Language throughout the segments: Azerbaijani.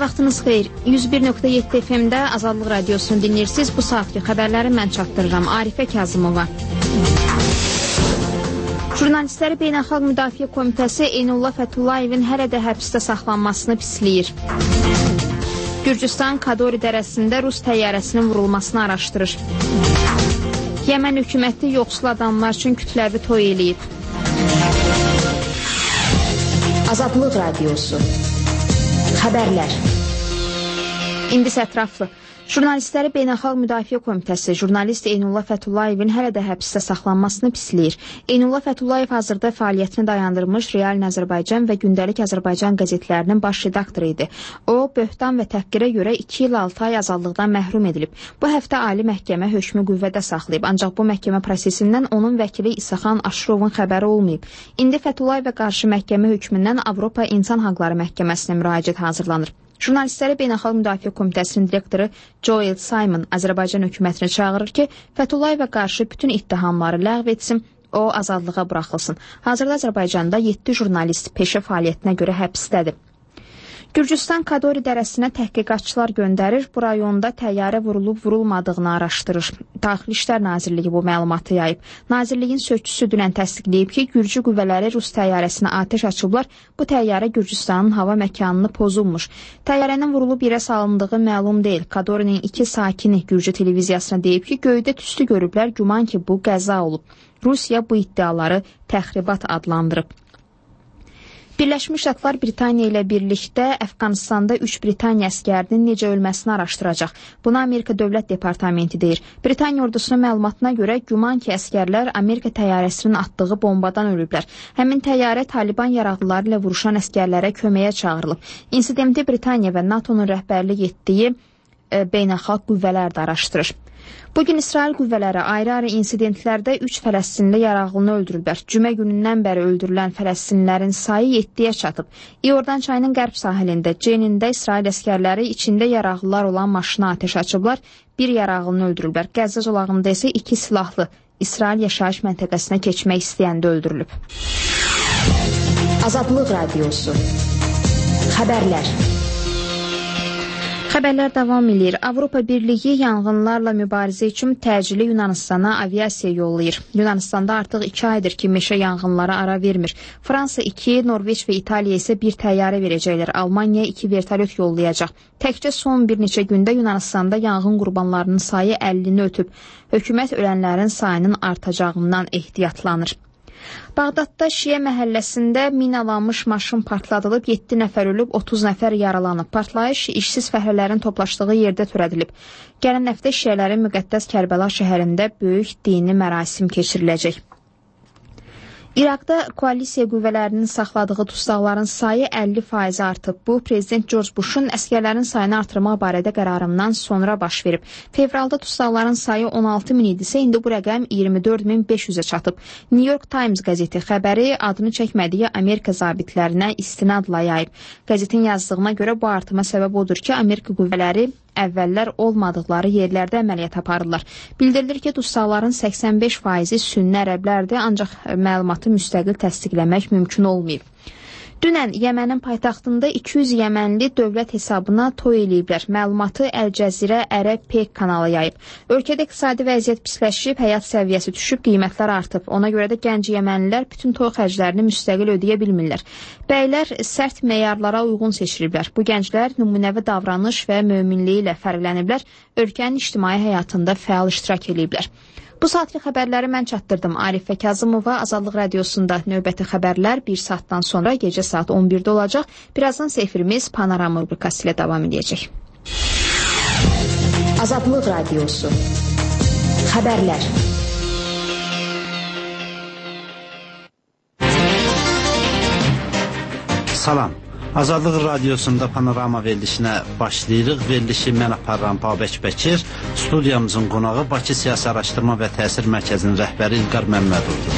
vaxtınız xeyir. 101.7 FM-də Azadlıq Radiosunu dinləyirsiniz. Bu saatki xəbərləri mən çatdırıram. Arifə Kazımova. Jurnalistləri Beynəlxalq Müdafiə Komitəsi Eynullah Fətullayevin hələ də həbsdə saxlanmasını pisləyir. Gürcüstan Kadori dərəsində Rus təyyarəsinin vurulmasını araşdırır. Yəmən hökuməti yoxsul adamlar üçün kütləvi toy eləyib. Azadlıq Radiosu. Xəbərlər. İndi ətraflı. Jurnalistləri Beynəlxalq Müdafiə Komitəsi jurnalist Eynullah Fətullayevin hələ də həbsdə saxlanmasını pisləyir. Eynullah Fətullayev hazırda fəaliyyətini dayandırmış Realin Azərbaycan və Gündəlik Azərbaycan qəzetlərinin baş redaktoru idi. O, böhtan və təhqirə görə 2 il 6 ay azadlıqdan məhrum edilib. Bu həftə Ali Məhkəmə hökmü qüvvədə saxlayıb, ancaq bu məhkəmə prosesindən onun vəkili İsaxan Aşırovun xəbəri olmayıb. İndi Fətullayevə qarşı məhkəmə hökmündən Avropa İnsan Haqları Məhkəməsinə müraciət hazırlanır. Jurnalistləri Beynəlxalq Müdafiə Komitəsinin direktoru Joel Simon Azərbaycan hökumətini çağırır ki, Fətullayevə qarşı bütün ittihamları ləğv etsin, o azadlığa buraxılsın. Hazırda Azərbaycanda 7 jurnalist peşə fəaliyyətinə görə həbsdədir. Gürcüstan Kadori dərəsinə təhqiqatçılar göndərir, bu rayonda təyyarə vurulub-vurulmadığını araşdırır. Daxili İşlər Nazirliyi bu məlumatı yayıb. Nazirliyin sözçüsü dünən təsdiqləyib ki, Gürcü qüvvələri Rus təyyarəsinə atəş açıblar, bu təyyarə Gürcüstanın hava məkanını pozulmuş. Təyyarənin vurulub yerə salındığı məlum deyil. Kadorinin 2 sakini Gürcü televiziyasına deyib ki, göydə tüstü görüblər, güman ki, bu qəza olub. Rusiya bu iddiaları təxribat adlandırıb. Birləşmiş Ştatlar Britaniya ilə birlikdə Əfqanistanda 3 Britaniya əskərinin necə ölməsini araşdıracaq. Bunu Amerika Dövlət Departamenti deyir. Britaniya ordusunun məlumatına görə güman ki, əskərlər Amerika təyyarəsinin atdığı bombadan ölüblər. Həmin təyyarə Taliban yaraqlıları ilə vuruşan əskərlərə köməyə çağırılıb. İnsidenti Britaniya və NATO'nun rəhbərlik etdiyi beynəlxalq qüvvələr də araşdırır. Bugün İsrail qüvvələri ayrı-ayrı insidentlərdə 3 Fələstinli yaraqlını öldürüblər. Cümə günündən bəri öldürülən Fələstinlilərin sayı 7-yə çatıb. İordan çayının qərb sahilində, Cenində İsrail əskərləri içində yaraqlılar olan maşına atəş açıblar, 1 yaraqlını öldürüblər. Qəzza zolağında isə 2 silahlı İsrail yaşayış məntəqəsinə keçmək istəyəndə öldürülüb. Azadlıq Radiosu. Xəbərlər. Xəbərlər davam edir. Avropa Birliyi yanğınlarla mübarizə üçün təcili Yunanistana aviasiya yollayır. Yunanistanda artıq 2 aydır ki, meşə yanğınlara ara vermir. Fransa 2, Norveç və İtaliya isə 1 təyyarə verəcəklər. Almaniya 2 vertolyot yollayacaq. Təkcə son bir neçə gündə Yunanistanda yanğın qurbanlarının sayı 50-ni ötüb. Hökumət ölənlərin sayının artacağından ehtiyatlanır. Bağdadda Şiə məhəlləsində minalanmış maşın partladılıb, 7 nəfər ölüb, 30 nəfər yaralanıb. Partlayış işsiz fəhlələrin toplaşdığı yerdə törədilib. Gələn həftə Şiələrin müqəddəs Kərbəla şəhərində böyük dini mərasim keçiriləcək. İraqda koalisiya qüvvələrinin saxladığı dustaqların sayı 50% artıb. Bu, Prezident George Bush'un əskərlərin sayını artırmaq barədə qərarından sonra baş verib. Fevralda dustaqların sayı 16.000 idisə, indi bu rəqəm 24.500-ə çatıb. New York Times qəzeti xəbəri adını çəkmədiyi Amerika zabitlərinə istinadla yayıb. Qəzetin yazdığına görə bu artıma səbəb odur ki, Amerika qüvvələri əvvəllər olmadıqları yerlərdə əməliyyat aparırlar. Bildirilir ki, dustaqların 85%-i sünni ərəblərdir, ancaq məlumatı müstəqil təsdiqləmək mümkün olmayıb. Dünən Yəmənin paytaxtında 200 yəmənli dövlət hesabına toy eləyiblər. Məlumatı Əl-Cəzirə Ərəb Pek kanalı yayıb. Ölkədə iqtisadi vəziyyət pisləşib, həyat səviyyəsi düşüb, qiymətlər artıb. Ona görə də gənc yəmənlilər bütün toy xərclərini müstəqil ödəyə bilmirlər. Bəylər sərt meyarlara uyğun seçiliblər. Bu gənclər nümunəvi davranış və möminliyi ilə fərqləniblər, ölkənin ictimai həyatında fəal iştirak eləyiblər. Bu saatki xəbərləri mən çatdırdım. Arifə Kazımova, Azadlıq Radiosunda növbəti xəbərlər 1 saatdan sonra gecə saat 11-də olacaq. Birazdan isə efirimiz Panorama rubrikası ilə davam edəcək. Azadlıq Radiosu. Xəbərlər. Salam. Azadlıq Radiosunda Panorama verilişinə başlayırıq. Verilişi mən aparıram Babək Bəkir. Studiyamızın qonağı Bakı Siyasi Araşdırma və Təsir Mərkəzinin rəhbəri İlqar Məmmədovdur.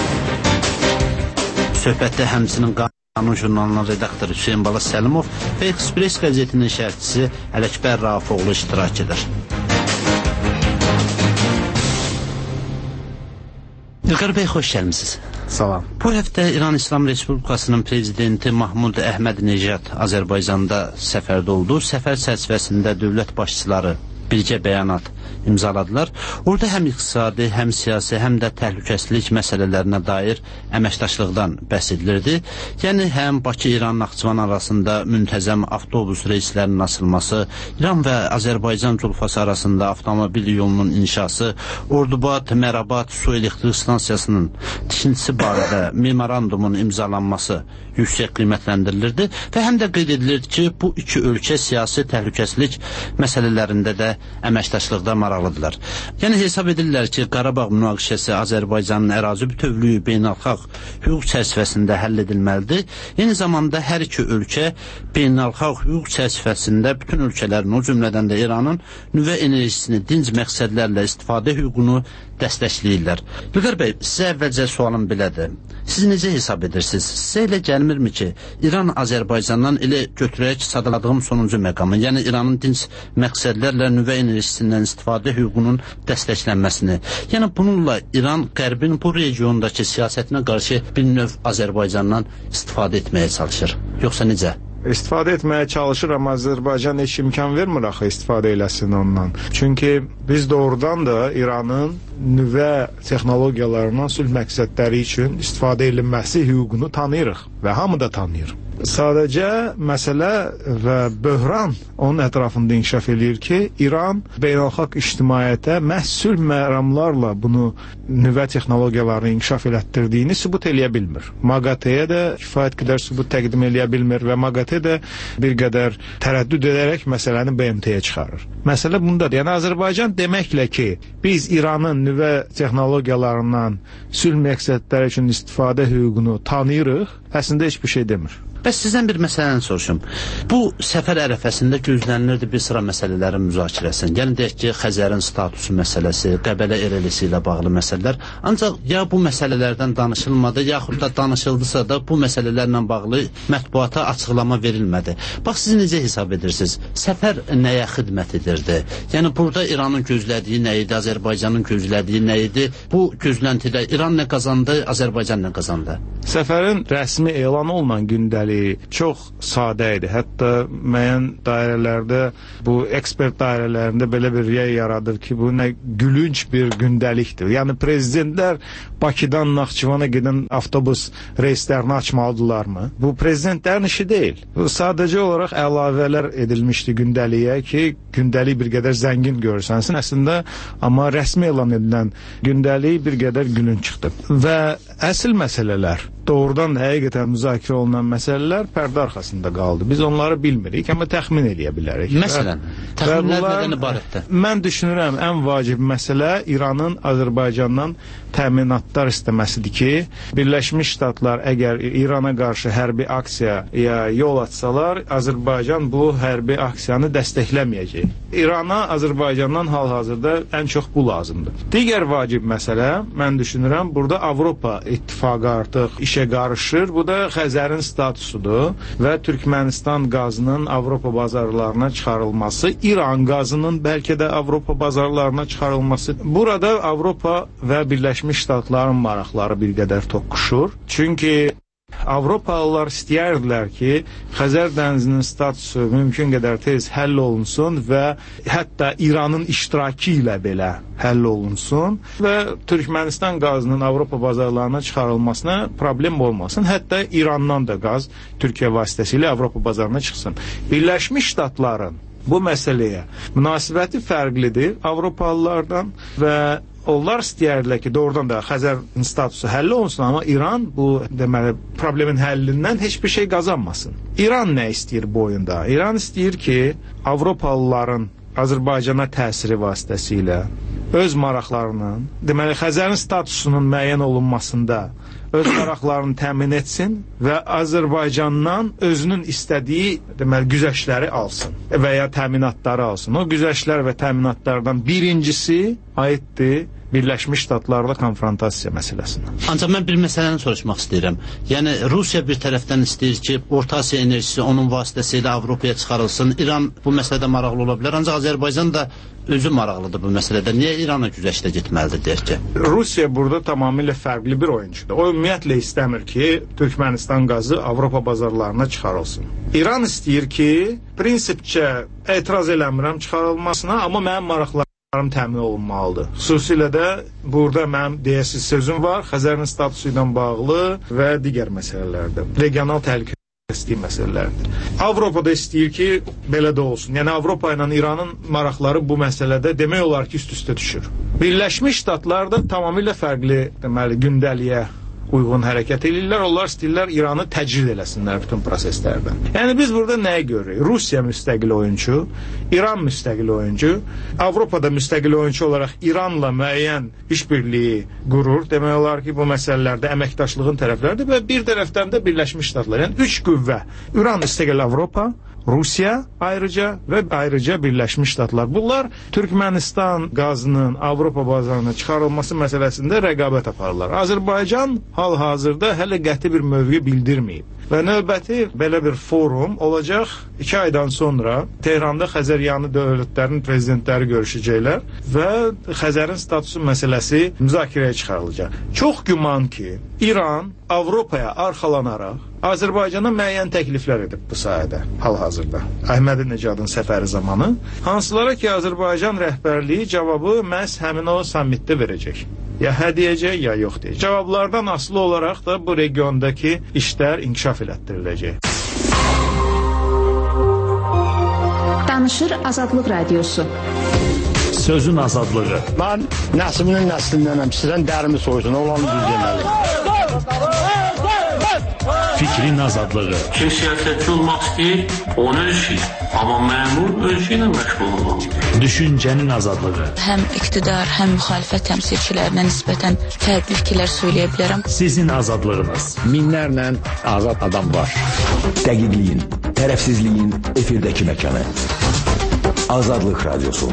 Söhbətdə həmçinin Qanun jurnalının redaktoru Hüseyin Bala Səlimov və Express qəzetinin şərhçisi Ələkbər Raufoğlu iştirak edir. İlqar bəy, xoş gəlmisiniz. Salam. Bu həftə İran İslam Respublikasının prezidenti Mahmud Əhməd-Necad Azərbaycanda səfərdə oldu. Səfər çərçivəsində dövlət başçıları birgə bəyanat imzaladılar. Orada həm iqtisadi, həm siyasi, həm də təhlükəsizlik məsələlərinə dair əməkdaşlıqdan bəhs edilirdi. Yəni, həm Bakı-İran-Naxçıvan arasında müntəzəm avtobus reyslərinin açılması, İran və Azərbaycan Culfası arasında avtomobil yolunun inşası, Ordubad-Mərabad su elektrik stansiyasının tikintisi barədə memorandumun imzalanması yüksək qiymətləndirilirdi və həm də qeyd edilirdi ki, bu iki ölkə siyasi təhlükəsizlik məsələlərində də əməkdaşlıqda maraqlıdırlar. Yəni, hesab edirlər ki, Qarabağ münaqişəsi Azərbaycanın ərazi bütövlüyü beynəlxalq hüquq çərçivəsində həll edilməlidir. Eyni zamanda hər iki ölkə beynəlxalq hüquq çərçivəsində bütün ölkələrin, o cümlədən də İranın nüvə enerjisini dinc məqsədlərlə istifadə hüququnu dəstəkləyirlər. İlqar bəy, sizə əvvəlcə sualım belədir. Siz necə hesab edirsiniz? Sizə elə gəlmirmi ki, İran Azərbaycandan elə götürək ki, sadaladığım sonuncu məqamı, yəni İranın dinc məqsədlərlə nüvə enerjisindən istifadə hüququnun dəstəklənməsini, yəni bununla İran Qərbin bu regiondakı siyasətinə qarşı bir növ Azərbaycandan istifadə etməyə çalışır. Yoxsa necə? İstifadə etməyə çalışır, amma Azərbaycan heç imkan vermir axı istifadə eləsin ondan. Çünki biz doğrudan da İranın nüvə texnologiyalarından sülh məqsədləri üçün istifadə edilməsi hüququnu tanıyırıq və hamı da tanıyır. Sadəcə məsələ və böhran onun ətrafında inkişaf edir ki, İran beynəlxalq ictimaiyyətə məhz sülh məramlarla bunu nüvə texnologiyalarını inkişaf elətdirdiyini sübut eləyə bilmir. MAGATE-yə də kifayət qədər sübut təqdim eləyə bilmir və MAGATE də bir qədər tərəddüd edərək məsələni BMT-yə çıxarır. Məsələ bundadır. Yəni Azərbaycan deməklə ki, biz İranın nüvə texnologiyalarından sülh məqsədləri üçün istifadə hüququnu tanıyırıq, əslində heç bir şey demir. Bəs sizdən bir məsələni soruşum. Bu səfər ərəfəsində gözlənilirdi bir sıra məsələlərin müzakirəsi. Yəni deyək ki, Xəzərin statusu məsələsi, Qəbələ erelisi ilə bağlı məsələlər. Ancaq ya bu məsələlərdən danışılmadı, yaxud da danışıldısa da bu məsələlərlə bağlı mətbuata açıqlama verilmədi. Bax, siz necə hesab edirsiniz? Səfər nəyə xidmət edirdi? Yəni burada İranın gözlədiyi nə idi, Azərbaycanın gözlədiyi nə idi? Bu gözləntidə İran nə qazandı, Azərbaycan nə qazandı? Səfərin rəsmi elan olunan gündəlik çox sadə idi. Hətta müəyyən dairələrdə, bu ekspert dairələrində belə bir riya yaradır ki, bu nə gülünc bir gündəlikdir. Yəni prezidentlər Bakıdan Naxçıvana gedən avtobus reyslərini açmalıdırlarmı? Bu prezidentlərin işi deyil. Bu sadəcə olaraq əlavələr edilmişdi gündəliyə ki, gündəlik bir qədər zəngin görsənsin. Əslində, amma rəsmi elan edilən gündəlik bir qədər gülünc çıxdı. Və əsl məsələlər, doğrudan həqiqətən müzakirə olunan məsələlər pərdə arxasında qaldı. Biz onları bilmirik, amma təxmin eləyə bilərik. Məsələn, təxminlər nədən ibarətdir? Mən düşünürəm, ən vacib məsələ İranın Azərbaycandan təminatlar istəməsidir ki, Birləşmiş Ştatlar əgər İrana qarşı hərbi aksiyaya yol açsalar, Azərbaycan bu hərbi aksiyanı dəstəkləməyəcək. İrana Azərbaycandan hal-hazırda ən çox bu lazımdır. Digər vacib məsələ, mən düşünürəm, burada Avropa İttifaqı artıq işə qarışır. Bu da Xəzərin statusudur və Türkmənistan qazının Avropa bazarlarına çıxarılması, İran qazının bəlkə də Avropa bazarlarına çıxarılması. Burada Avropa və Birləşmiş Ştatların maraqları bir qədər toqquşur. Çünki Avropalılar istəyirdilər ki, Xəzər dənizinin statusu mümkün qədər tez həll olunsun və hətta İranın iştirakı ilə belə həll olunsun və Türkmənistan qazının Avropa bazarlarına çıxarılmasına problem olmasın. Hətta İrandan da qaz Türkiyə vasitəsilə Avropa bazarına çıxsın. Birləşmiş Ştatların bu məsələyə münasibəti fərqlidir Avropalılardan və onlar istəyirdilər ki, doğrudan da Xəzərin statusu həll olunsun, amma İran bu deməli problemin həllindən heç bir şey qazanmasın. İran nə istəyir bu oyunda? İran istəyir ki, Avropalıların Azərbaycana təsiri vasitəsilə öz maraqlarının, deməli Xəzərin statusunun müəyyən olunmasında öz maraqlarını təmin etsin və Azərbaycandan özünün istədiyi deməli güzəştləri alsın və ya təminatları alsın. O güzəştlər və təminatlardan birincisi aiddir Birləşmiş Ştatlarla konfrontasiya məsələsindən. Ancaq mən bir məsələni soruşmaq istəyirəm. Yəni Rusiya bir tərəfdən istəyir ki, Orta Asiya enerjisi onun vasitəsilə Avropaya çıxarılsın. İran bu məsələdə maraqlı ola bilər. Ancaq Azərbaycan da özü maraqlıdır bu məsələdə. Niyə İranla güzəştə getməlidir deyək ki? Rusiya burada tamamilə fərqli bir oyunçudur. O ümumiyyətlə istəmir ki, Türkmənistan qazı Avropa bazarlarına çıxarılsın. İran istəyir ki, prinsipcə etiraz eləmirəm çıxarılmasına, amma mənim maraqlarım təmin olunmalıdır. Xüsusilə də burada mənim deyəsiz sözüm var, Xəzərin statusu ilə bağlı və digər məsələlərdə. Regional təhlükəsizlik məsələlərdir. Avropada istəyir ki, belə də olsun. Yəni Avropa ilə İranın maraqları bu məsələdə demək olar ki, üst-üstə düşür. Birləşmiş Ştatlar da tamamilə fərqli, deməli, gündəliyə uyğun hərəkət edirlər. Onlar istəyirlər İranı təcrid eləsinlər bütün proseslərdən. Yəni biz burada nəyi görürük? Rusiya müstəqil oyunçu, İran müstəqil oyuncu, Avropada müstəqil oyunçu olaraq İranla müəyyən işbirliyi qurur. Demək olar ki, bu məsələlərdə əməkdaşlığın tərəfləridir və bir tərəfdən də Birləşmiş Ştatlar. Yəni üç qüvvə. İran müstəqil Avropa, Rusiya ayrıca Birləşmiş Ştatlar. Bunlar Türkmənistan qazının Avropa bazarına çıxarılması məsələsində rəqabət aparırlar. Azərbaycan hal-hazırda hələ qəti bir mövqe bildirməyib. Və növbəti belə bir forum olacaq 2 aydan sonra Tehranda Xəzəryanı dövlətlərinin prezidentləri görüşəcəklər və Xəzərin statusu məsələsi müzakirəyə çıxarılacaq. Çox güman ki, İran Avropaya arxalanaraq Azərbaycana müəyyən təkliflər edib bu sahədə hal-hazırda. Əhmədinəcadın səfəri zamanı, hansılara ki, Azərbaycan rəhbərliyi cavabı məhz həmin o sammitdə verəcək. Ya hə deyəcək, ya yox deyəcək. Cavablardan asılı olaraq da bu regiondakı işlər inkişaf elətdiriləcək. Danışır Azadlıq Radiosu. Sözün azadlığı. Mən nəslinin nəslindənəm. Sizdən dərimi soysun, olanı düz deməli. Fikrin azadlığı. Kim siyasətçi olmaq istəyir, onu ölçür. Amma məmur ölçü ilə məşğul olmalıdır. Düşüncənin azadlığı. Həm iqtidar, həm müxalifət təmsilçilərinə nisbətən fərqli fikirlər söyləyə bilərəm. Sizin azadlığınız. Minlərlə azad adam var. Dəqiqliyin, tərəfsizliyin efirdəki məkanı. Azadlıq Radiosu.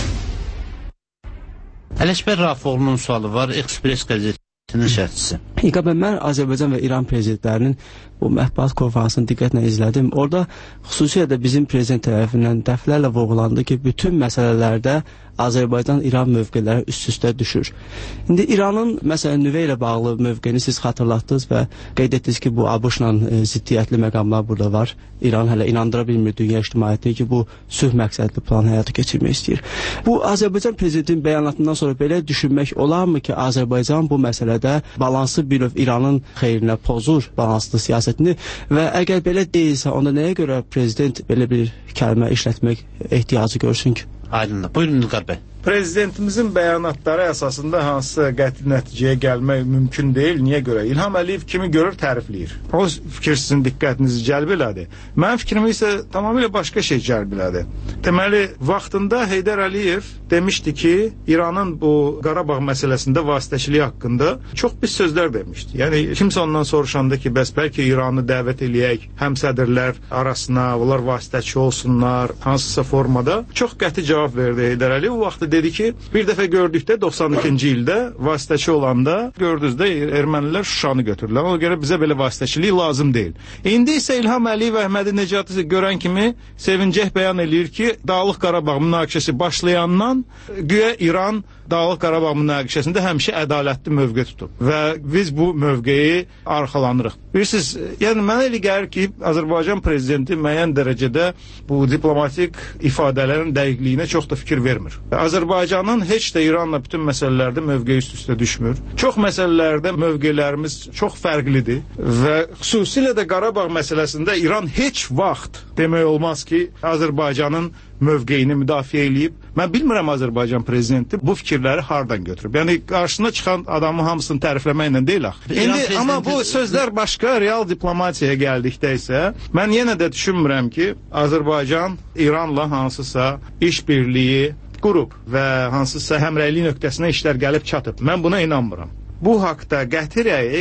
Ələkbər Rafoğlu'nun sualı var, Express qəzetinin şərhçisi. Mən Azərbaycan və İran prezidentlərinin bu mətbuat konferansını diqqətlə izlədim. Orada xüsusilə də bizim prezident tərəfindən dəfələrlə vurğulandı ki, bütün məsələlərdə Azərbaycan-İran mövqeləri üst-üstə düşür. İndi İranın, məsələn, nüvə ilə bağlı mövqeni siz xatırlatdınız və qeyd etdiniz ki, bu ABŞ-la ziddiyyətli məqamlar burada var. İran hələ inandıra bilmir dünya ictimaiyyəti ki, bu sülh məqsədli plan həyata keçirmək istəyir. Bu, Azərbaycan prezidentinin bəyanatından sonra belə düşünmək olarmı ki, Azərbaycan bu məsələdə balansı bir növ İranın xeyrinə pozur, balanslı siyasətini və əgər belə deyilsə, onda nəyə görə prezident belə bir kəlmə işlətmək ehtiyacı görsün ki? Aydındır. Buyurun İlqar bəy. Prezidentimizin bəyanatları əsasında hansısa qəti nəticəyə gəlmək mümkün deyil. Niyə görə? İlham Əliyev kimi görür, tərifləyir. O fikir sizin diqqətinizi cəlb elədi. Mənim fikrimi isə tamamilə başqa şey cəlb elədi. Deməli, vaxtında Heydər Əliyev demişdi ki, İranın bu Qarabağ məsələsində vasitəçiliyi haqqında çox pis sözlər demişdi. Yəni, kimsə ondan soruşanda ki, bəs bəlkə İranı dəvət eləyək, həmsədrlər arasına, onlar vasitəçi olsunlar, hansısa formada. Çox qəti cavab verdi Heydər Əliyev. O vaxtı dedi ki, bir dəfə gördükdə 92-ci ildə vasitəçi olanda gördünüz də ermənilər Şuşanı götürdülər. Ona görə bizə belə vasitəçilik lazım deyil. İndi isə İlham Əliyev və Əhmədinəcadı görən kimi sevincək bəyan eləyir ki, Dağlıq Qarabağ münaqişəsi başlayandan güya İran Dağlıq Qarabağ münaqişəsində həmişə ədalətli mövqe tutub və biz bu mövqeyi arxalanırıq. Bilirsiniz, yəni mənə elə gəlir ki, Azərbaycan prezidenti müəyyən dərəcədə bu diplomatik ifadələrin dəqiqliyinə çox da fikir vermir. Azərbaycanın heç də İranla bütün məsələlərdə mövqeyi üst-üstə düşmür. Çox məsələlərdə mövqelərimiz çox fərqlidir və xüsusilə də Qarabağ məsələsində İran heç vaxt demək olmaz ki, Azərbaycanın mövqeyini müdafiə eləyib. Mən bilmirəm Azərbaycan prezidenti bu fikirləri hardan götürüb. Yəni qarşısına çıxan adamın hamısını tərifləməklə deyil axı. İndi amma bu sözlər başqa, real diplomatiyaya gəldikdə isə mən yenə də düşünmürəm ki, Azərbaycan İranla hansısa işbirliyi qurub və hansısa həmrəylik nöqtəsinə işlər gəlib çatıb. Mən buna inanmıram. Bu haqda qəti rəyi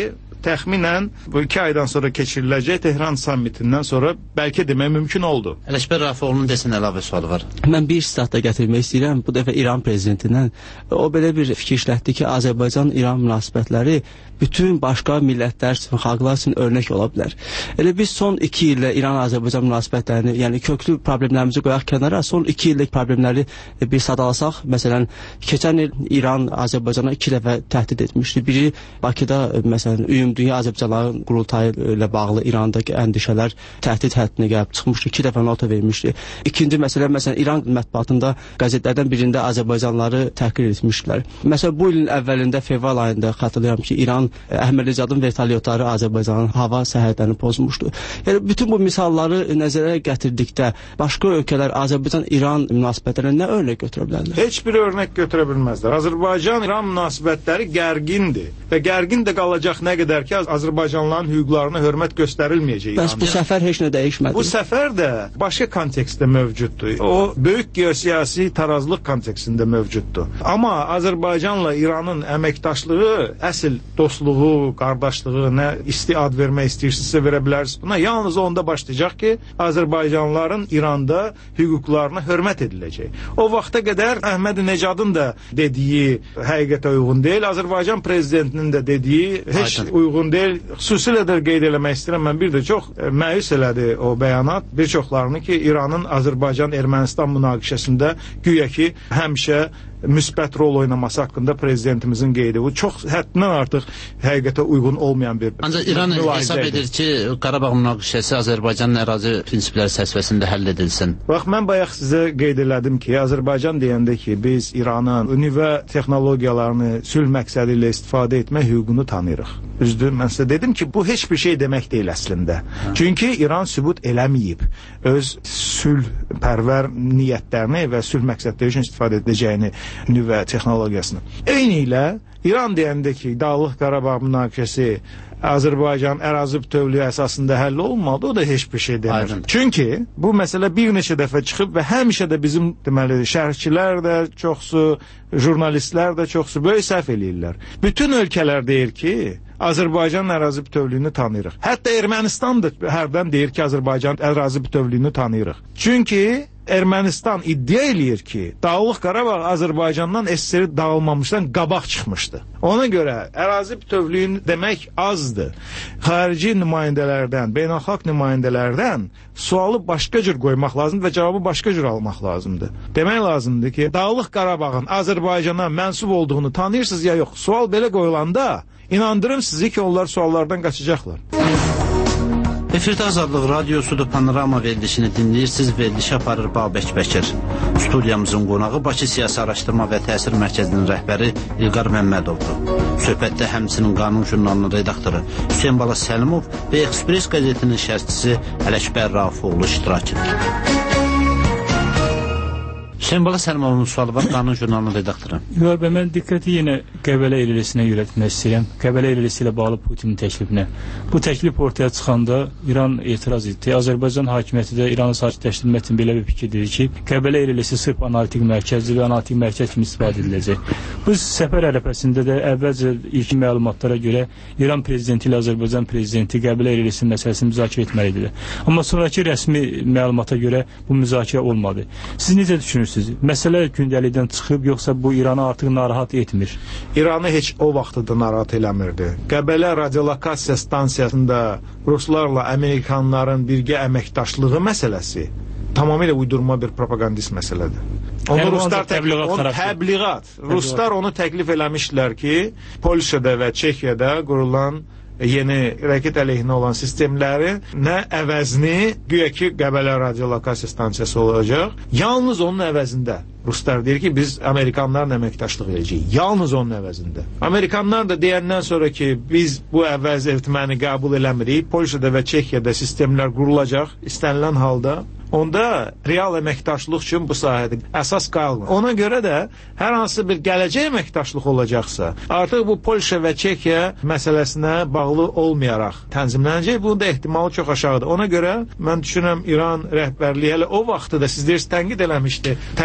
təxminən bu 2 aydan sonra keçiriləcək Tehran sammitindən sonra bəlkə demək mümkün oldu. Ələkbər Rafiqoğlu'nun desin əlavə sualı var. Mən bir stat da gətirmək istəyirəm. Bu dəfə İran prezidentindən o belə bir fikir işlətdi ki, Azərbaycan-İran münasibətləri bütün başqa millətlər üçün, xalqlar üçün örnek ola bilər. Elə biz son 2 ildə İran-Azərbaycan münasibətlərini, yəni köklü problemlərimizi qoyaq kənara, son 2 illik problemləri bir sadalasaq, məsələn, keçən il İran Azərbaycana 2 dəfə təhdid etmişdi. Biri Bakıda, məsələn, Ümumdünya Azərbaycanların qurultayı ilə bağlı İrandakı əndişələr təhdid həddinə gəlib çıxmışdı. 2 dəfə nota vermişdi. İkinci məsələ, məsələn, İran mətbuatında qəzetlərdən birində Azərbaycanlıları təhqir etmişdilər. Məsələn, bu ilin əvvəlində fevral ayında xatırlayıram ki, İran Əhmədizadın vertolyotları Azərbaycanın hava sərhədlərini pozmuşdu. Yəni bütün bu misalları nəzərə gətirdikdə başqa ölkələr Azərbaycan-İran münasibətlərinə nə örnek götürə bilərlər? Heç bir örnek götürə bilməzlər. Azərbaycan-İran münasibətləri gərgindir və gərgin də qalacaq nə qədər ki, Azərbaycanlıların hüquqlarına hörmət göstərilməyəcək. Bəs bu səfər heç nə dəyişmədi. Bu səfər də başqa kontekstdə mövcuddur. O böyük geosiyasi tarazlıq kontekstində mövcuddur. Amma Azərbaycanla İranın əməkdaşlığı əsl dostluğu, qardaşlığı, nə ad vermək istəyirsinizsə verə bilərsiniz. Buna yalnız onda başlayacaq ki, Azərbaycanlıların İranda hüquqlarına hörmət ediləcək. O vaxta qədər Əhmədi-Necadın da dediyi həqiqətə uyğun deyil, Azərbaycan prezidentinin də dediyi heç uyğun deyil. Xüsusilə də qeyd eləmək istəyirəm, mən bir də çox məyus elədi o bəyanat bir çoxlarını ki, İranın Azərbaycan-Ermənistan münaqişəsində güya ki, həmişə müsbət rol oynaması haqqında prezidentimizin qeydi. Bu çox həddindən artıq həqiqətə uyğun olmayan bir ancaq İran hesab edir ki, Qarabağ münaqişəsi Azərbaycanın ərazi prinsipləri çərçivəsində həll edilsin. Bax, mən bayaq sizə qeyd elədim ki, Azərbaycan deyəndə ki, biz İranın nüvə texnologiyalarını sülh məqsədi ilə istifadə etmə hüququnu tanıyırıq. Düzdür, mən sizə dedim ki, bu heç bir şey demək deyil əslində. Çünki İran sübut eləməyib öz sülhpərvər niyyətlərini və sülh məqsədləri üçün istifadə edəcəyini nüvə texnologiyasını. Eyni ilə İran deyəndə ki, Dağlıq Qarabağ münaqişəsi Azərbaycan ərazi bütövlüyü əsasında həll olmadı, o da heç bir şey demir. Çünki bu məsələ bir neçə dəfə çıxıb və həmişə də bizim deməli şərhçilər də çoxsu, jurnalistlər də çoxsu böyük səhv eləyirlər. Bütün ölkələr deyir ki, Azərbaycan ərazi bütövlüyünü tanıyırıq. Hətta Ermənistan da hərdən deyir ki, Azərbaycan ərazi bütövlüyünü tanıyırıq. Çünki Ermənistan iddia eləyir ki, Dağlıq Qarabağ Azərbaycandan SSR dağılmamışdan qabaq çıxmışdı. Ona görə ərazi bütövlüyünü demək azdır. Xarici nümayəndələrdən, beynəlxalq nümayəndələrdən sualı başqa cür qoymaq lazımdır və cavabı başqa cür almaq lazımdır. Demək lazımdır ki, Dağlıq Qarabağın Azərbaycana mənsub olduğunu tanıyırsınız ya yox? Sual belə qoyulanda İnandırım sizi ki, onlar suallardan qaçacaqlar. Efirdə Azadlıq Radiosudur, Panorama verilişini dinləyirsiniz. Verilişi aparır Babək Bəkir. Studiyamızın qonağı Bakı Siyasi Araşdırma və Təsir Mərkəzinin rəhbəri İlqar Məmmədovdur. Söhbətdə həmçinin Qanun jurnalının redaktoru Hüseyn Bala Səlimov və Express qəzetinin şərhçisi Ələkbər Rafiqoğlu iştirak edir. Hüseyn Bala Səlimovun sualı var, Qanun jurnalının redaktoru. Yox, mən diqqəti yenə Qəbələ eylilisinə yönəltmək istəyirəm. Qəbələ eylilisi ilə bağlı Putinin təklifinə. Bu təklif ortaya çıxanda İran etiraz etdi. Azərbaycan hakimiyyəti də İranı sakitləşdirmək üçün belə bir fikir dedi ki, Qəbələ eylilisi sırf analitik mərkəzdir və analitik mərkəz kimi istifadə ediləcək. Bu səfər ərəfəsində də əvvəlcə ilk məlumatlara görə İran prezidenti ilə Azərbaycan prezidenti Qəbələ eylilisi məsələsini müzakirə etməlidir. Amma sonraki rəsmi məlumata görə bu müzakirə olmadı. Siz necə düşünürsünüz? Məsələ gündəlikdən çıxıb, yoxsa bu İranı artıq narahat etmir? İranı heç o vaxtda narahat eləmirdi. Qəbələ radiolokasiya stansiyasında Ruslarla Amerikanların birgə əməkdaşlığı məsələsi tamamilə uydurma bir propagandist məsələdir. Onu Ruslar təbliğat. Ruslar onu təklif eləmişdilər ki, Polşada və Çexiyada qurulan yeni raket əleyhinə olan sistemləri nə əvəzini güya ki, Qəbələ radiolokasiya stansiyası olacaq. Yalnız onun əvəzində. Ruslar deyir ki, biz Amerikanlarla əməkdaşlıq edəcəyik. Yalnız onun əvəzində. Amerikanlar da deyəndən sonra ki, biz bu əvəz etməni qəbul eləmirik, Polşada və Çexiyada sistemlər qurulacaq istənilən halda, onda real əməkdaşlıq üçün bu sahədə əsas qalmır. Ona görə də hər hansı bir gələcək əməkdaşlıq olacaqsa, artıq bu Polşa və Çekiya məsələsinə bağlı olmayaraq tənzimlənəcək. Bunun da ehtimalı çox aşağıdır. Ona görə mən düşünürəm İran rəhbərliyi hələ o vaxtı da siz deyirsiniz tənqid eləmişdi. Tənqidi o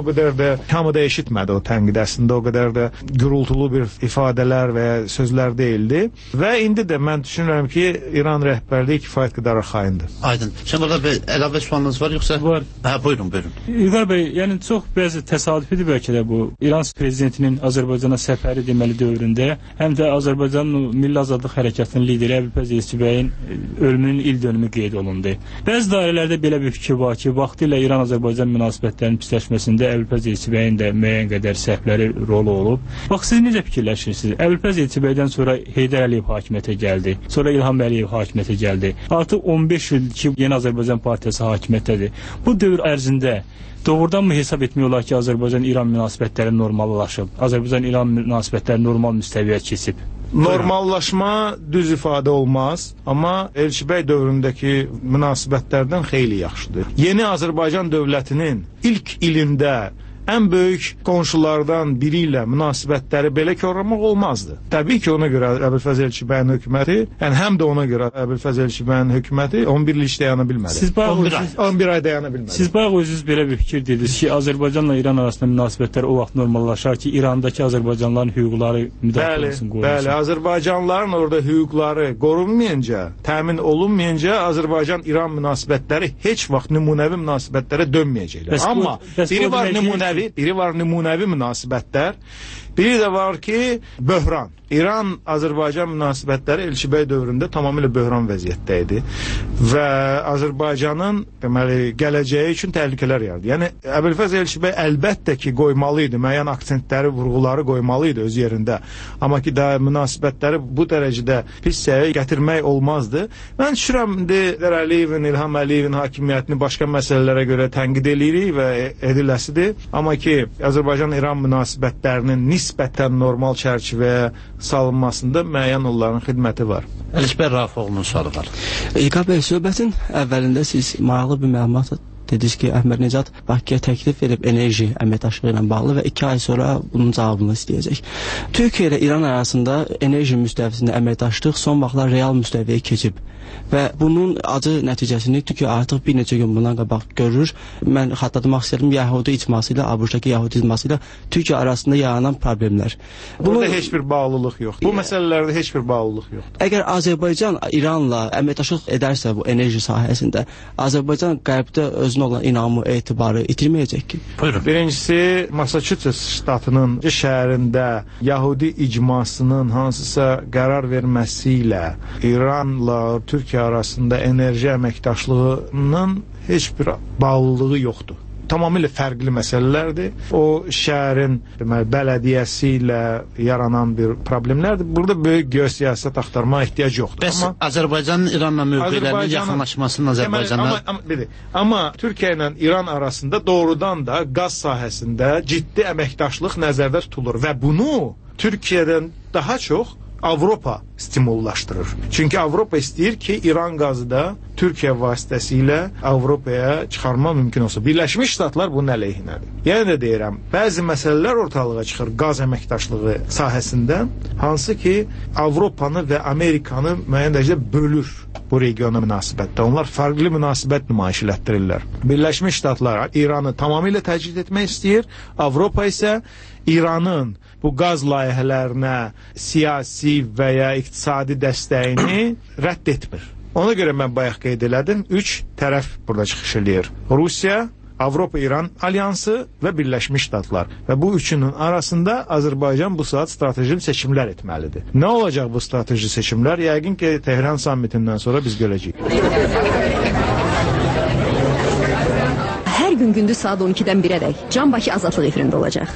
qədər də hamı da eşitmədi o tənqid, əslində o qədər də gürültülü bir ifadələr və sözlər deyildi və indi də mən düşünürəm ki, İran rəhbərliyi kifayət qədər arxayındır. Aydın. Şəmbələ bəy, əlavə sualınız var yoxsa? Var. Hə, buyurun. İlqar bəy, yəni çox bəzi təsadüfidir bəlkə də bu İran prezidentinin Azərbaycana səfəri deməli dövründə, həm də Azərbaycanın Milli Azadlıq Hərəkatının lideri Əbülfəz Elçi bəyin ölümünün il dönümü qeyd olundu. Bəzi dairələrdə belə bir fikir var ki, vaxtilə İran-Azərbaycan münasibətlərinin pisləşməsində Əbülfəz Elçi bəyin də müəyyən qədər səhvləri rolu olub. Bax, siz necə fikirləşirsiniz? Əbülfəz Elçi bəydən sonra Heydər Əliyev hakimiyyətə gəldi, sonra İlham Əliyev hakimiyyətə gəldi. Artıq 15 ildir ki, Yeni Azərbaycan Partiyası hakimiyyətdədir. Bu dövr ərzində doğrudanmı hesab etmək olar ki, Azərbaycan-İran münasibətləri normallaşıb, Azərbaycan-İran münasibətləri normal müstəviyə keçib? Normallaşma düz ifadə olmaz, amma Elçibəy dövründəki münasibətlərdən xeyli yaxşıdır. Yeni Azərbaycan dövlətinin ilk ilində ən böyük qonşulardan biri ilə münasibətləri belə korlamaq olmazdı. Təbii ki, ona görə Əbülfəz Elçibəyin hökuməti, yəni həm də ona görə Əbülfəz Elçibəyin hökuməti 11 il dayana bilmədi. 11 ay dayana bilmədi. Siz bayaq özünüz belə bir fikir dediniz ki, Azərbaycanla İran arasında münasibətlər o vaxt normallaşar ki, İrandakı Azərbaycanlıların hüquqları müdafiə olunsun, qorunsun. Bəli, Azərbaycanlıların orada hüquqları qorunmayınca, təmin olunmayınca Azərbaycan-İran münasibətləri heç vaxt nümunəvi münasibətlərə dönməyəcəklər. Amma biri var nümunəvi münasibətlər, biri də var ki, böhran. İran-Azərbaycan münasibətləri Elçibəy dövründə tamamilə böhran vəziyyətdə idi və Azərbaycanın deməli gələcəyi üçün təhlükələr yaradı. Yəni Əbülfəz Elçibəy əlbəttə ki, qoymalı idi, müəyyən aksentləri, vurğuları qoymalı idi öz yerində. Amma ki, daha münasibətləri bu dərəcədə pis səviyyəyə gətirmək olmazdı. Mən düşürəm, Əliyevin, İlham Əliyevin hakimiyyətini başqa məsələlərə görə tənqid edirik və ediləsidir. Amma ki, Azərbaycan-İran münasibətlərinin nisbətən normal çərçivəyə salınmasında müəyyən onların xidməti var. Əlişbər Rafiqoğlu'nun sualı var. İlqar bəy, söhbətin əvvəlində siz maraqlı bir məlumat dediniz ki, Əhməd Necat Bakıya təklif edib enerji əməkdaşlığı ilə bağlı və 2 ay sonra bunun cavabını istəyəcək. Türkiyə ilə İran arasında enerji müstəvisində əməkdaşlıq son vaxtlar real müstəviyə keçib və bunun acı nəticəsini Türkiyə artıq bir neçə gün bundan qabaq görür. Mən xatırlatmaq istəyirəm, Yəhudi icması ilə, ABŞ-dakı Yəhudi icması ilə Türkiyə arasında yaranan problemlər. Burada heç bir bağlılıq yoxdur. Bu məsələlərdə heç bir bağlılıq yoxdur. Əgər Azərbaycan İranla əməkdaşlıq edərsə bu enerji sahəsində, Azərbaycan qərbdə özünə olan inamı, etibarı itirməyəcək ki? Buyurun. Birincisi, Massachusetts ştatının şəhərində Yəhudi icmasının hansısa qərar verməsi ilə İranla Türkiyə arasında enerji əməkdaşlığının heç bir bağlılığı yoxdur. Tamamilə fərqli məsələlərdir. O şəhərin bələdiyyəsi ilə yaranan bir problemlərdir. Burada böyük geosiyasət axtarma ehtiyac yoxdur. Bəs Azərbaycanın İranla mövqelərinin yaxınlaşmasının Azərbaycana... Amma Türkiyə ilə İran arasında doğrudan da qaz sahəsində ciddi əməkdaşlıq nəzərdə tutulur və bunu Türkiyədən daha çox Avropa stimullaşdırır. Çünki Avropa istəyir ki, İran qazı da Türkiyə vasitəsilə Avropaya çıxarma mümkün olsa. Birləşmiş Ştatlar bunun əleyhinədir. Yəni də deyirəm, bəzi məsələlər ortalığa çıxır qaz əməkdaşlığı sahəsində, hansı ki, Avropanı və Amerikanı müəyyən dərəcədə bölür bu regiona münasibətdə. Onlar fərqli münasibət nümayiş elətdirirlər. Birləşmiş Ştatlar İranı tamamilə təcrid etmək istəyir, Avropa isə İranın bu qaz layihələrinə siyasi və ya iqtisadi dəstəyini rədd etmir. Ona görə mən bayaq qeyd elədim, 3 tərəf burada çıxış eləyir. Rusiya, Avropa-İran alyansı və Birləşmiş Ştatlar. Və bu üçünün arasında Azərbaycan bu saat strateji seçimlər etməlidir. Nə olacaq bu strateji seçimlər? Yəqin ki, Tehran sammitindən sonra biz görəcəyik. Hər gün gündüz saat 12-dən 1-ədək Can Bakı Azadlıq efirində olacaq.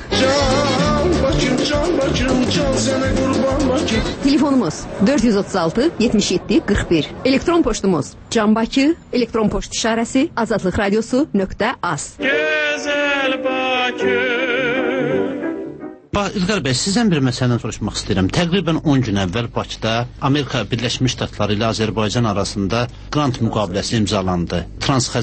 Can sənə qurban Bakı. Telefonumuz 436 77 41. Elektron poçtumuz canbakı, elektron poçt işarəsi azadlıqradiosu.az. Gözəl Bakı. İlqar bəy, sizdən bir məsələni soruşmaq istəyirəm. Təqribən 10 gün əvvəl Bakıda Amerika Birləşmiş Ştatları ilə Azərbaycan arasında qrant müqaviləsi imzalandı. Transxəzər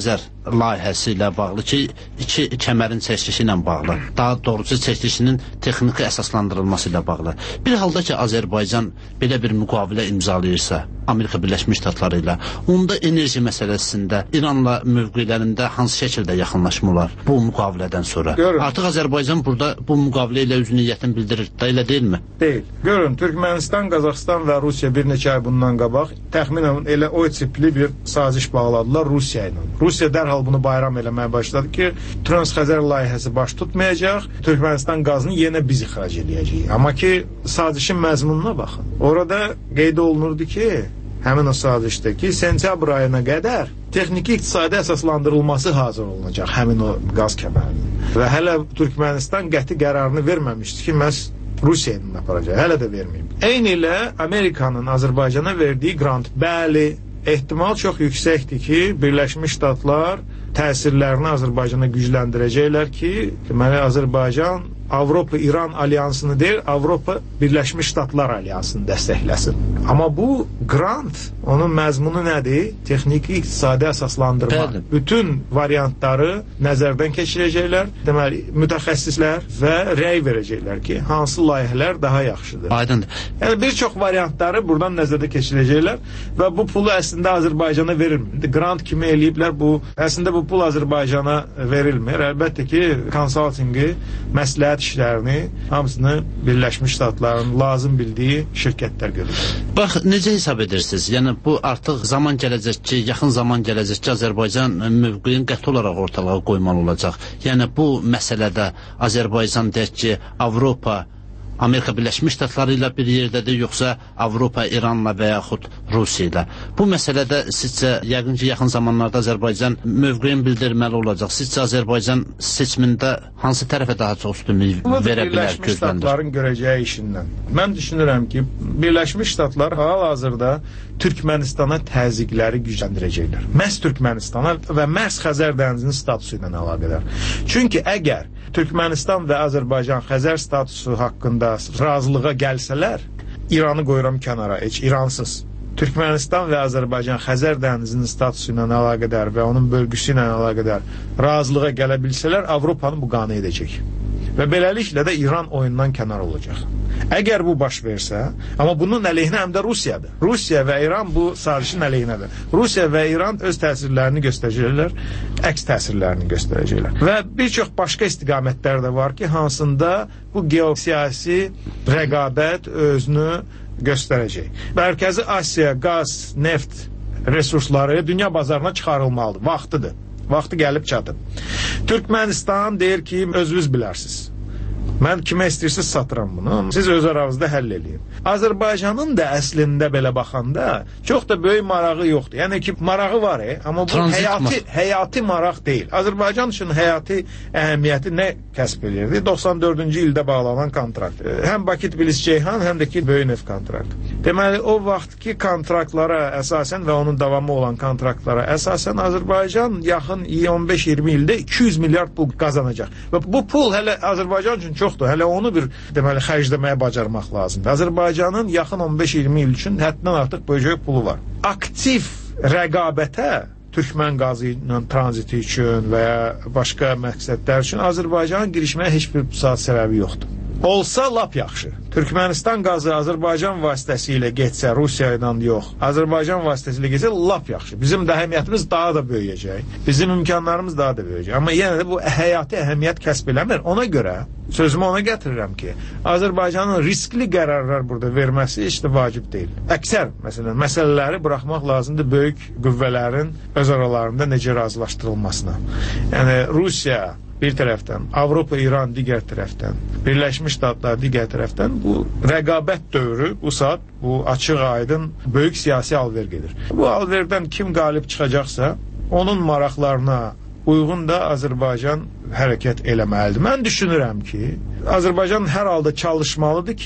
layihəsi ilə bağlı ki, iki kəmərin çəkilişi ilə bağlı, daha doğrusu çəkilişinin texniki əsaslandırılması ilə bağlı. Bir halda ki, Azərbaycan belə bir müqavilə imzalayırsa, Amerika Birləşmiş Ştatları ilə, onda enerji məsələsində İranla mövqelərində hansı şəkildə yaxınlaşma olar bu müqavilədən sonra? Görün. Artıq Azərbaycan burada bu müqavilə ilə öz niyyətini bildirir, da elə deyilmi? Deyil. Görün, Türkmənistan, Qazaxıstan və Rusiya bir neçə ay bundan qabaq təxminən elə o tipli bir saziş bağladılar Rusiya ilə. Rusiya dərhal bunu bayram eləməyə başladı ki, Transxəzər layihəsi baş tutmayacaq, Türkmənistan qazını yenə biz ixrac edəcəyik. Amma ki, sazişin məzmununa baxın. Orada qeyd olunurdu ki, həmin o sazişdə ki, sentyabr ayına qədər texniki iqtisadi əsaslandırılması hazır olunacaq həmin o qaz kəmərinin. Və hələ Türkmənistan qəti qərarını verməmişdi ki, məhz Rusiya ilə aparacaq, hələ də verməyib. Eyni ilə Amerikanın Azərbaycana verdiyi grant, bəli, ehtimal çox yüksəkdir ki, Birləşmiş Ştatlar təsirlərini Azərbaycana gücləndirəcəklər ki, deməli, Azərbaycan Avropa-İran alyansını deyil, Avropa Birləşmiş Ştatlar alyansını dəstəkləsin. Amma bu grant, onun məzmunu nədir? Texniki iqtisadi əsaslandırma. Bəli. Bütün variantları nəzərdən keçirəcəklər, deməli, mütəxəssislər və rəy verəcəklər ki, hansı layihələr daha yaxşıdır. Aydındır. Yəni, bir çox variantları buradan nəzərdə keçirəcəklər və bu pulu əslində Azərbaycana verilmir. Grant kimi eləyiblər, əslində bu pul Azərbaycana verilmir. Əlbəttə ki, konsaltinqi, məsləhət işlərini hamısını Birləşmiş Ştatların lazım bildiyi şirkətlər görür. Bax, necə hesab edirsiniz? Yəni, bu artıq zaman gələcək ki, yaxın zaman gələcək ki, Azərbaycan mövqeyin qəti olaraq ortalığa qoymalı olacaq. Yəni, bu məsələdə Azərbaycan deyək ki, Avropa, Amerika Birləşmiş Ştatları ilə bir yerdədir, yoxsa Avropa, İranla və yaxud Rusiya ilə. Bu məsələdə sizcə, yəqin ki, yaxın zamanlarda Azərbaycan mövqeyin bildirməli olacaq. Sizcə, Azərbaycan seçimində hansı tərəfə daha çox üstünlük verə bilər, gözləndir? Birləşmiş Ştatların görəcəyi işindən. Mən düşünürəm ki, Birləşmiş Ştatlar hal-hazırda Türkmənistana təzyiqləri gücləndirəcəklər. Məhz Türkmənistana və məhz Xəzər dənizinin statusu ilə əlaqədar. Çünki əgər Türkmənistan və Azərbaycan Xəzər statusu haqqında razılığa gəlsələr, İranı qoyuram kənara, heç İransız. Türkmənistan və Azərbaycan Xəzər dənizinin statusu ilə əlaqədar və onun bölgüsü ilə əlaqədar razılığa gələ bilsələr, Avropanı bu qane edəcək. Və beləliklə də İran oyundan kənar olacaq. Əgər bu baş versə, amma bunun əleyhinə həm də Rusiyadır. Rusiya və İran bu sazişin əleyhinədir. Rusiya və İran öz təsirlərini göstərəcəklər, əks təsirlərini göstərəcəklər. Və bir çox başqa istiqamətlər də var ki, hansında bu geosiyasi rəqabət özünü göstərəcək. Mərkəzi Asiya qaz, neft resursları dünya bazarına çıxarılmalıdır. Vaxtıdır. Vaxtı gəlib çatıb. Türkmənistan deyir ki, özünüz bilərsiniz. Mən kimə istəyirsiniz satıram bunu. Siz öz aranızda həll eləyin. Azərbaycanın da əslində belə baxanda çox da böyük marağı yoxdur. Yəni ki, marağı var, amma bu həyati maraq deyil. Azərbaycan üçün həyati əhəmiyyəti nə kəsb edirdi? 94-cü ildə bağlanan kontrakt. Həm Bakı-Tbilisi-Ceyhan, həm də ki, böyük neft kontrakt. Deməli, o vaxtki kontraktlara əsasən və onun davamı olan kontraktlara əsasən Azərbaycan yaxın 15-20 ildə 200 milyard pul qazanacaq. Və bu pul hələ Azərbaycan üçün çoxdur. Hələ onu bir deməli xərcləməyə bacarmaq lazımdır. Azərbaycanın yaxın 15-20 il üçün həddindən artıq böyük pulu var. Aktiv rəqabətə Türkmən qazı ilə tranziti üçün və ya başqa məqsədlər üçün Azərbaycanın girişməyə heç bir saat səbəbi yoxdur. Olsa lap yaxşı. Türkmənistan qazı Azərbaycan vasitəsilə getsə, Rusiya ilə yox, Azərbaycan vasitəsilə getsə lap yaxşı. Bizim də əhəmiyyətimiz daha da böyüyəcək. Bizim imkanlarımız daha da böyüyəcək. Amma yenə də bu həyati əhəmiyyət kəsb eləmir. Ona görə sözümü ona gətirirəm ki, Azərbaycanın riskli qərarlar burada verməsi heç də vacib deyil. Əksər, məsələn, məsələləri buraxmaq lazımdır böyük qüvvələrin öz aralarında necə razılaşdırılmasına. Yəni, Rusiya bir tərəfdən, Avropa, İran digər tərəfdən, Birləşmiş Ştatlar digər tərəfdən bu rəqabət dövrü bu saat, bu açıq aydın böyük siyasi alver gedir. Bu alverdən kim qalib çıxacaqsa, onun maraqlarına uyğun da Azərbaycan hərəkət eləməlidir. Mən düşünürəm ki, Azərbaycan hər halda çalışmalıdır ki,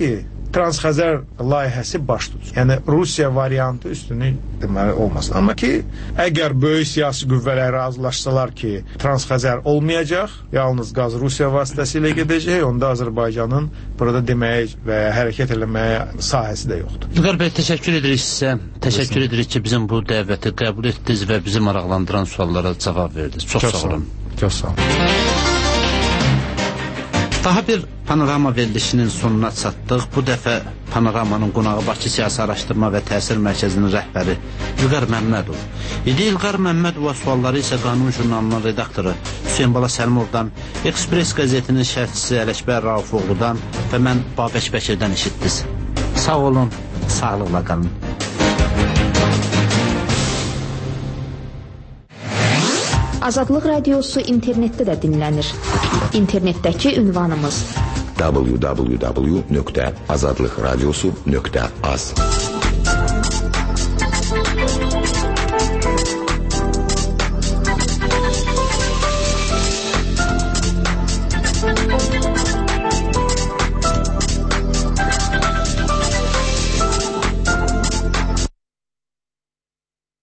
Transxəzər layihəsi baş tutur. Yəni Rusiya variantı üstünlük deməli olmasın. Amma ki, əgər böyük siyasi qüvvələr razılaşsalar ki, Transxəzər olmayacaq, yalnız qaz Rusiya vasitəsilə gedəcək, onda Azərbaycanın burada deməyə və ya hərəkət eləməyə sahəsi də yoxdur. İlqar bəy, təşəkkür edirik sizə. Təşəkkür edirik ki, bizim bu dəvəti qəbul etdiniz və bizi maraqlandıran suallara cavab verdiniz. Çox sağ olun. Çox sağ olun. Daha bir panorama verilişinin sonuna çatdıq. Bu dəfə panoramanın qonağı Bakı Siyasi Araşdırma və Təsir Mərkəzinin rəhbəri İlqar Məmmədov idi. İlqar Məmmədova sualları isə Qanun jurnalının redaktoru Hüseyin Bala Səlmovdan, Ekspres qəzetinin şərhçisi Ələkbər Raufoğludan və mən Babək Bəkirdən eşitdiniz. Sağ olun, sağlıqla qalın. Azadlıq Radiosu internetdə də dinlənir. İnternetdəki ünvanımız www.azadlıqradiosu.az